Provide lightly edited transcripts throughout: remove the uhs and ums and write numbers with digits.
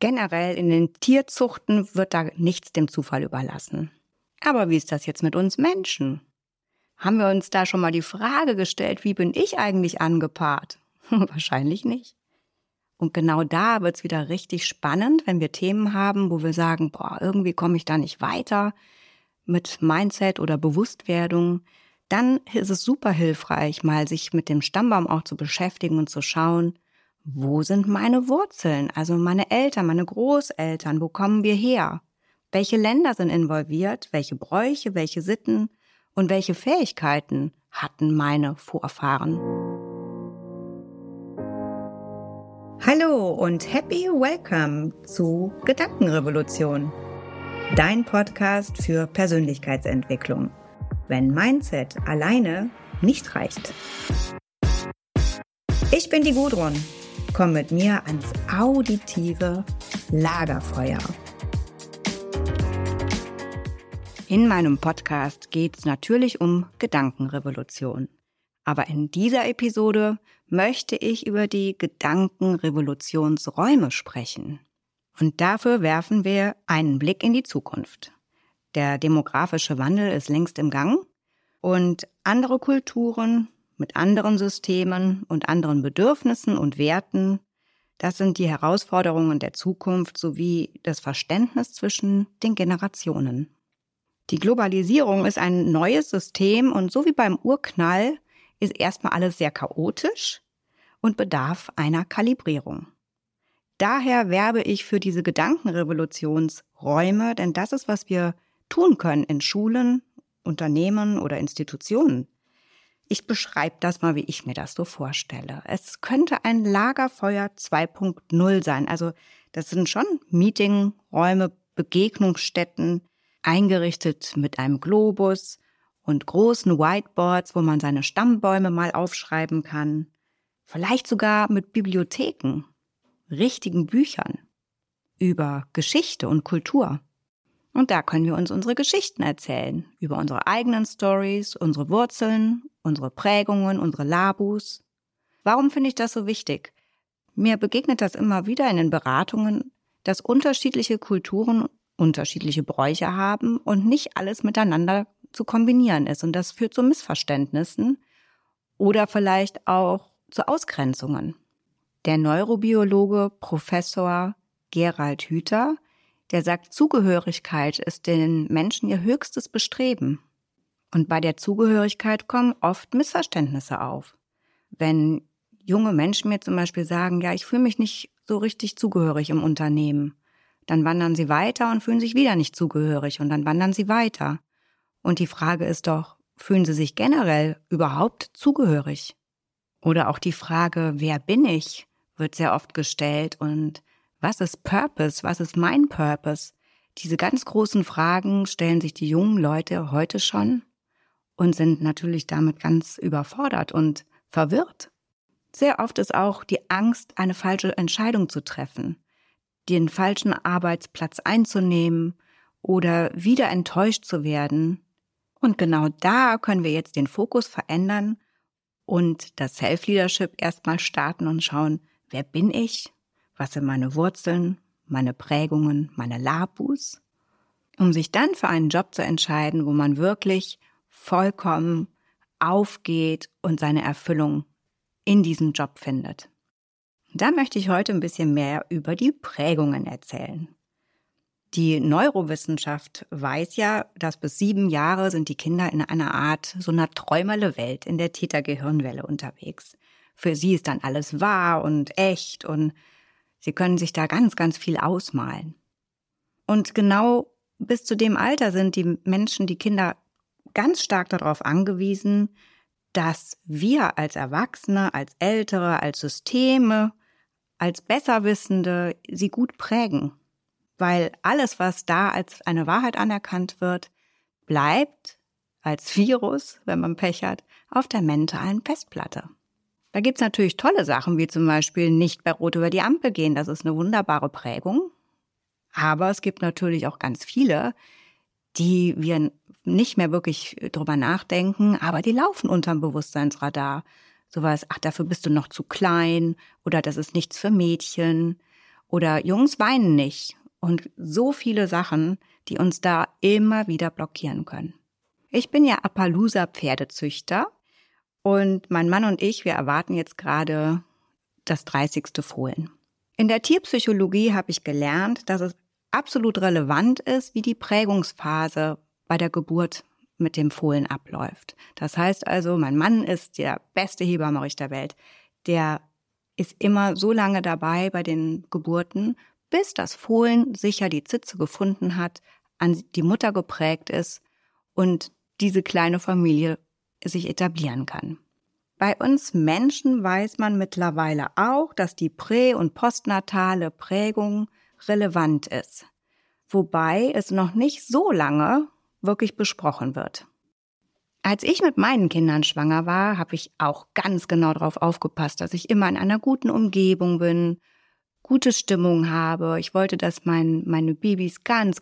Generell in den Tierzuchten wird da nichts dem Zufall überlassen. Aber wie ist das jetzt mit uns Menschen? Haben wir uns da schon mal die Frage gestellt, wie bin ich eigentlich angepaart? Wahrscheinlich nicht. Und genau da wird es wieder richtig spannend, wenn wir Themen haben, wo wir sagen, irgendwie komme ich da nicht weiter mit Mindset oder Bewusstwerdung. Dann ist es super hilfreich, mal sich mit dem Stammbaum auch zu beschäftigen und zu schauen, wo sind meine Wurzeln, also meine Eltern, meine Großeltern, wo kommen wir her? Welche Länder sind involviert, welche Bräuche, welche Sitten und welche Fähigkeiten hatten meine Vorfahren? Hallo und happy welcome zu Gedankenrevolution, dein Podcast für Persönlichkeitsentwicklung, wenn Mindset alleine nicht reicht. Ich bin die Gudrun, komm mit mir ans auditive Lagerfeuer. In meinem Podcast geht es natürlich um Gedankenrevolution. Aber in dieser Episode möchte ich über die Gedankenrevolutionsräume sprechen. Und dafür werfen wir einen Blick in die Zukunft. Der demografische Wandel ist längst im Gang und andere Kulturen mit anderen Systemen und anderen Bedürfnissen und Werten, das sind die Herausforderungen der Zukunft sowie das Verständnis zwischen den Generationen. Die Globalisierung ist ein neues System und so wie beim Urknall ist erstmal alles sehr chaotisch und bedarf einer Kalibrierung. Daher werbe ich für diese Gedankenrevolutionsräume, denn das ist, was wir tun können in Schulen, Unternehmen oder Institutionen. Ich beschreibe das mal, wie ich mir das so vorstelle. Es könnte ein Lagerfeuer 2.0 sein. Also das sind schon Meetingräume, Begegnungsstätten, eingerichtet mit einem Globus und großen Whiteboards, wo man seine Stammbäume mal aufschreiben kann. Vielleicht sogar mit Bibliotheken, richtigen Büchern über Geschichte und Kultur. Und da können wir uns unsere Geschichten erzählen, über unsere eigenen Stories, unsere Wurzeln, unsere Prägungen, unsere Labus. Warum finde ich das so wichtig? Mir begegnet das immer wieder in den Beratungen, dass unterschiedliche Kulturen unterschiedliche Bräuche haben und nicht alles miteinander zu kombinieren ist. Und das führt zu Missverständnissen oder vielleicht auch zu Ausgrenzungen. Der Neurobiologe Professor Gerald Hüther, der sagt, Zugehörigkeit ist den Menschen ihr höchstes Bestreben. Und bei der Zugehörigkeit kommen oft Missverständnisse auf. Wenn junge Menschen mir zum Beispiel sagen, ja, ich fühle mich nicht so richtig zugehörig im Unternehmen, dann wandern sie weiter und fühlen sich wieder nicht zugehörig und dann wandern sie weiter. Und die Frage ist doch, fühlen sie sich generell überhaupt zugehörig? Oder auch die Frage, wer bin ich, wird sehr oft gestellt und was ist Purpose, was ist mein Purpose? Diese ganz großen Fragen stellen sich die jungen Leute heute schon und sind natürlich damit ganz überfordert und verwirrt. Sehr oft ist auch die Angst, eine falsche Entscheidung zu treffen, den falschen Arbeitsplatz einzunehmen oder wieder enttäuscht zu werden. Und genau da können wir jetzt den Fokus verändern und das Self-Leadership erstmal starten und schauen, wer bin ich? Was sind meine Wurzeln, meine Prägungen, meine Labus? Um sich dann für einen Job zu entscheiden, wo man wirklich vollkommen aufgeht und seine Erfüllung in diesem Job findet. Da möchte ich heute ein bisschen mehr über die Prägungen erzählen. Die Neurowissenschaft weiß ja, dass bis 7 Jahre sind die Kinder in einer Art so einer Träumerle-Welt in der Theta-Gehirnwelle unterwegs. Für sie ist dann alles wahr und echt und sie können sich da ganz, ganz viel ausmalen. Und genau bis zu dem Alter sind die Menschen, die Kinder, ganz stark darauf angewiesen, dass wir als Erwachsene, als Ältere, als Systeme, als Besserwissende sie gut prägen. Weil alles, was da als eine Wahrheit anerkannt wird, bleibt als Virus, wenn man Pech hat, auf der mentalen Festplatte. Da gibt's natürlich tolle Sachen, wie zum Beispiel nicht bei Rot über die Ampel gehen. Das ist eine wunderbare Prägung. Aber es gibt natürlich auch ganz viele, die wir nicht mehr wirklich drüber nachdenken, aber die laufen unterm Bewusstseinsradar. Sowas, ach, dafür bist du noch zu klein oder das ist nichts für Mädchen Oder Jungs weinen nicht. Und so viele Sachen, die uns da immer wieder blockieren können. Ich bin ja Appaloosa-Pferdezüchter und mein Mann und ich, wir erwarten jetzt gerade das 30. Fohlen. In der Tierpsychologie habe ich gelernt, dass es absolut relevant ist, wie die Prägungsphase bei der Geburt mit dem Fohlen abläuft. Das heißt also, mein Mann ist der beste Hebammenrichter der Welt. Der ist immer so lange dabei bei den Geburten, bis das Fohlen sicher die Zitze gefunden hat, an die Mutter geprägt ist und diese kleine Familie sich etablieren kann. Bei uns Menschen weiß man mittlerweile auch, dass die prä- und postnatale Prägung relevant ist, wobei es noch nicht so lange wirklich besprochen wird. Als ich mit meinen Kindern schwanger war, habe ich auch ganz genau darauf aufgepasst, dass ich immer in einer guten Umgebung bin, gute Stimmung habe. Ich wollte, dass meine Babys ganz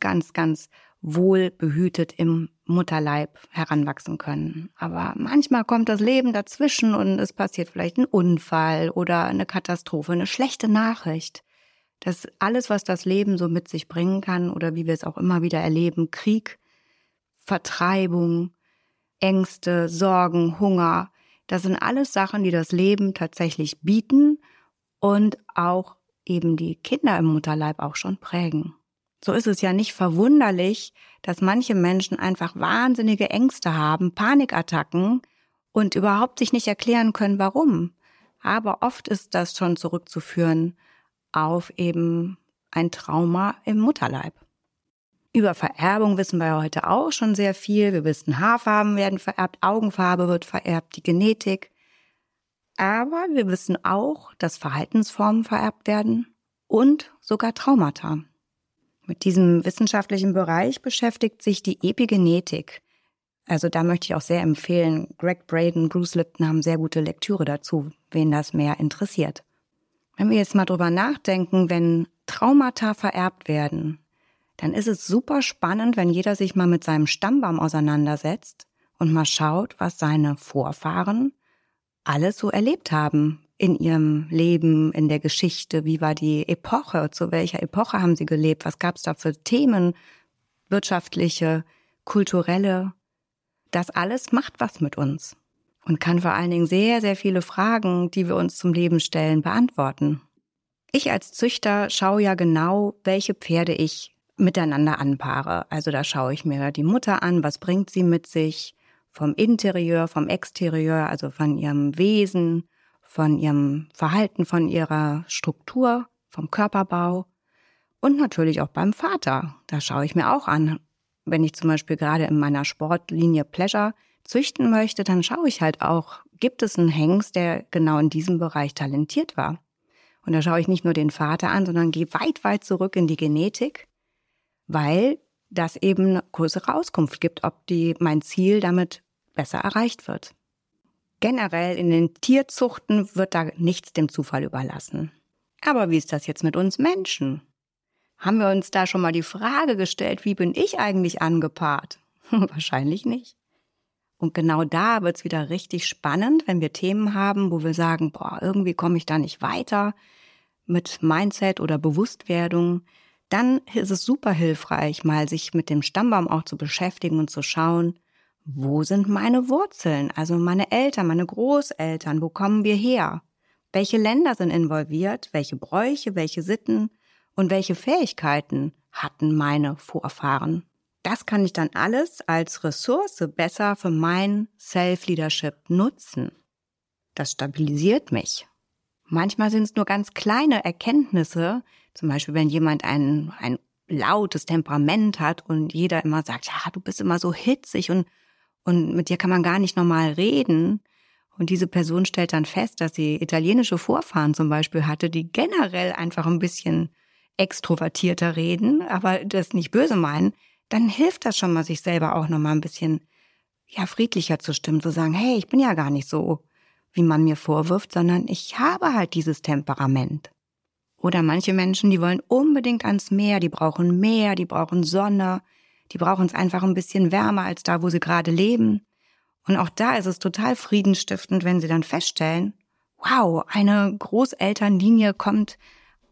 wohl behütet im Mutterleib heranwachsen können. Aber manchmal kommt das Leben dazwischen und es passiert vielleicht ein Unfall oder eine Katastrophe, eine schlechte Nachricht. Das alles, was das Leben so mit sich bringen kann oder wie wir es auch immer wieder erleben, Krieg, Vertreibung, Ängste, Sorgen, Hunger, das sind alles Sachen, die das Leben tatsächlich bieten und auch eben die Kinder im Mutterleib auch schon prägen. So ist es ja nicht verwunderlich, dass manche Menschen einfach wahnsinnige Ängste haben, Panikattacken und überhaupt sich nicht erklären können, warum. Aber oft ist das schon zurückzuführen auf eben ein Trauma im Mutterleib. Über Vererbung wissen wir ja heute auch schon sehr viel. Wir wissen, Haarfarben werden vererbt, Augenfarbe wird vererbt, die Genetik. Aber wir wissen auch, dass Verhaltensformen vererbt werden und sogar Traumata. Mit diesem wissenschaftlichen Bereich beschäftigt sich die Epigenetik. Also da möchte ich auch sehr empfehlen, Greg Braden, Bruce Lipton haben sehr gute Lektüre dazu, wen das mehr interessiert. Wenn wir jetzt mal drüber nachdenken, wenn Traumata vererbt werden, dann ist es super spannend, wenn jeder sich mal mit seinem Stammbaum auseinandersetzt und mal schaut, was seine Vorfahren alles so erlebt haben in ihrem Leben, in der Geschichte. Wie war die Epoche? Zu welcher Epoche haben sie gelebt? Was gab es da für Themen? Wirtschaftliche, kulturelle. Das alles macht was mit uns und kann vor allen Dingen sehr, sehr viele Fragen, die wir uns zum Leben stellen, beantworten. Ich als Züchter schaue ja genau, welche Pferde ich miteinander anpaare. Also da schaue ich mir die Mutter an, was bringt sie mit sich, vom Interieur, vom Exterieur, also von ihrem Wesen, von ihrem Verhalten, von ihrer Struktur, vom Körperbau und natürlich auch beim Vater. Da schaue ich mir auch an. Wenn ich zum Beispiel gerade in meiner Sportlinie Pleasure züchten möchte, dann schaue ich halt auch, gibt es einen Hengst, der genau in diesem Bereich talentiert war. Und da schaue ich nicht nur den Vater an, sondern gehe weit zurück in die Genetik, weil das eben eine größere Auskunft gibt, ob mein Ziel damit besser erreicht wird. Generell in den Tierzuchten wird da nichts dem Zufall überlassen. Aber wie ist das jetzt mit uns Menschen? Haben wir uns da schon mal die Frage gestellt, wie bin ich eigentlich angepaart? Wahrscheinlich nicht. Und genau da wird's wieder richtig spannend, wenn wir Themen haben, wo wir sagen, irgendwie komme ich da nicht weiter mit Mindset oder Bewusstwerdung. Dann ist es super hilfreich, mal sich mit dem Stammbaum auch zu beschäftigen und zu schauen, wo sind meine Wurzeln, also meine Eltern, meine Großeltern, wo kommen wir her? Welche Länder sind involviert, welche Bräuche, welche Sitten und welche Fähigkeiten hatten meine Vorfahren? Das kann ich dann alles als Ressource besser für mein Self-Leadership nutzen. Das stabilisiert mich. Manchmal sind es nur ganz kleine Erkenntnisse, zum Beispiel wenn jemand ein lautes Temperament hat und jeder immer sagt, ja, du bist immer so hitzig und mit dir kann man gar nicht normal reden. Und diese Person stellt dann fest, dass sie italienische Vorfahren zum Beispiel hatte, die generell einfach ein bisschen extrovertierter reden, aber das nicht böse meinen. Dann hilft das schon mal, sich selber auch nochmal ein bisschen friedlicher zu stimmen, zu sagen, hey, ich bin ja gar nicht so, wie man mir vorwirft, sondern ich habe halt dieses Temperament. Oder manche Menschen, die wollen unbedingt ans Meer, die brauchen Sonne, die brauchen es einfach ein bisschen wärmer als da, wo sie gerade leben. Und auch da ist es total friedenstiftend, wenn sie dann feststellen, wow, eine Großelternlinie kommt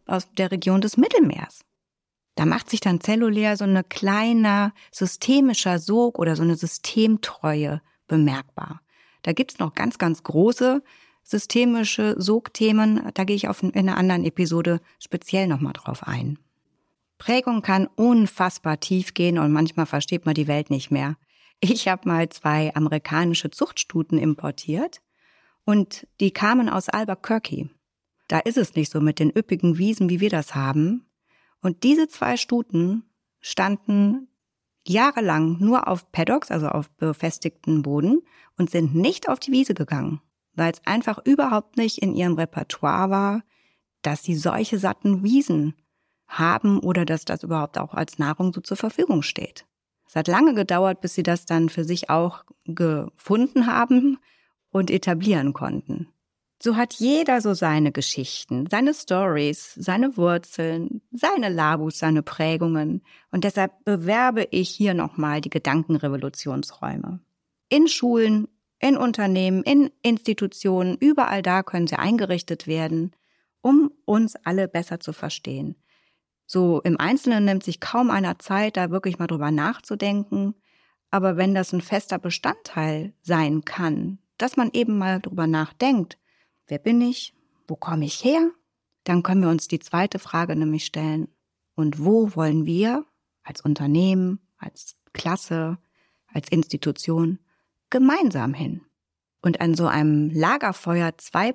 aus der Region des Mittelmeers. Da macht sich dann zellulär so ein kleiner systemischer Sog oder so eine Systemtreue bemerkbar. Da gibt's noch ganz, ganz große systemische Sogthemen. Da gehe ich in einer anderen Episode speziell nochmal drauf ein. Prägung kann unfassbar tief gehen und manchmal versteht man die Welt nicht mehr. Ich habe mal 2 amerikanische Zuchtstuten importiert und die kamen aus Albuquerque. Da ist es nicht so mit den üppigen Wiesen, wie wir das haben. Und diese 2 Stuten standen jahrelang nur auf Paddocks, also auf befestigten Boden, und sind nicht auf die Wiese gegangen, weil es einfach überhaupt nicht in ihrem Repertoire war, dass sie solche satten Wiesen haben oder dass das überhaupt auch als Nahrung so zur Verfügung steht. Es hat lange gedauert, bis sie das dann für sich auch gefunden haben und etablieren konnten. So hat jeder so seine Geschichten, seine Stories, seine Wurzeln, seine Labus, seine Prägungen. Und deshalb bewerbe ich hier nochmal die Gedankenrevolutionsräume. In Schulen, in Unternehmen, in Institutionen, überall da können sie eingerichtet werden, um uns alle besser zu verstehen. So im Einzelnen nimmt sich kaum einer Zeit, da wirklich mal drüber nachzudenken. Aber wenn das ein fester Bestandteil sein kann, dass man eben mal drüber nachdenkt, wer bin ich? Wo komme ich her? Dann können wir uns die zweite Frage nämlich stellen. Und wo wollen wir als Unternehmen, als Klasse, als Institution gemeinsam hin? Und an so einem Lagerfeuer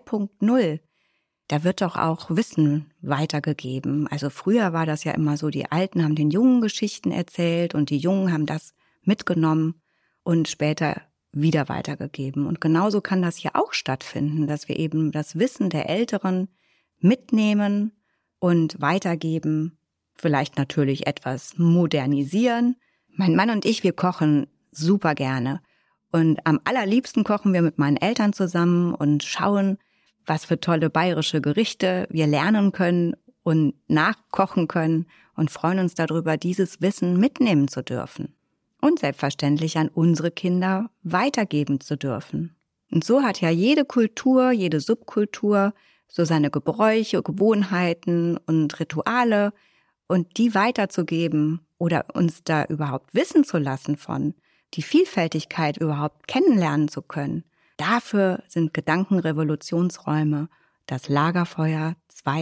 2.0, da wird doch auch Wissen weitergegeben. Also früher war das ja immer so, die Alten haben den Jungen Geschichten erzählt und die Jungen haben das mitgenommen und später wieder weitergegeben. Und genauso kann das hier auch stattfinden, dass wir eben das Wissen der Älteren mitnehmen und weitergeben, vielleicht natürlich etwas modernisieren. Mein Mann und ich, wir kochen super gerne. Und am allerliebsten kochen wir mit meinen Eltern zusammen und schauen, was für tolle bayerische Gerichte wir lernen können und nachkochen können und freuen uns darüber, dieses Wissen mitnehmen zu dürfen. Und selbstverständlich an unsere Kinder weitergeben zu dürfen. Und so hat ja jede Kultur, jede Subkultur so seine Gebräuche, Gewohnheiten und Rituale und die weiterzugeben oder uns da überhaupt wissen zu lassen von, die Vielfältigkeit überhaupt kennenlernen zu können. Dafür sind Gedankenrevolutionsräume das Lagerfeuer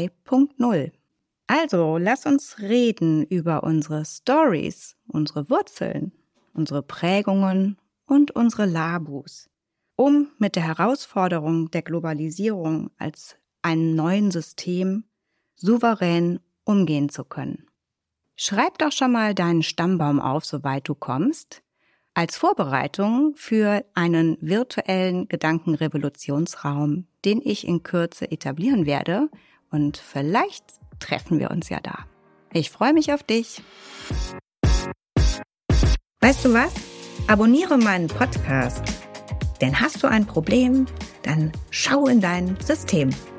2.0. Also lass uns reden über unsere Stories, unsere Wurzeln, unsere Prägungen und unsere Labus, um mit der Herausforderung der Globalisierung als einem neuen System souverän umgehen zu können. Schreib doch schon mal deinen Stammbaum auf, soweit du kommst, als Vorbereitung für einen virtuellen Gedankenrevolutionsraum, den ich in Kürze etablieren werde, und vielleicht treffen wir uns ja da. Ich freue mich auf dich. Weißt du was? Abonniere meinen Podcast. Denn hast du ein Problem, dann schau in dein System.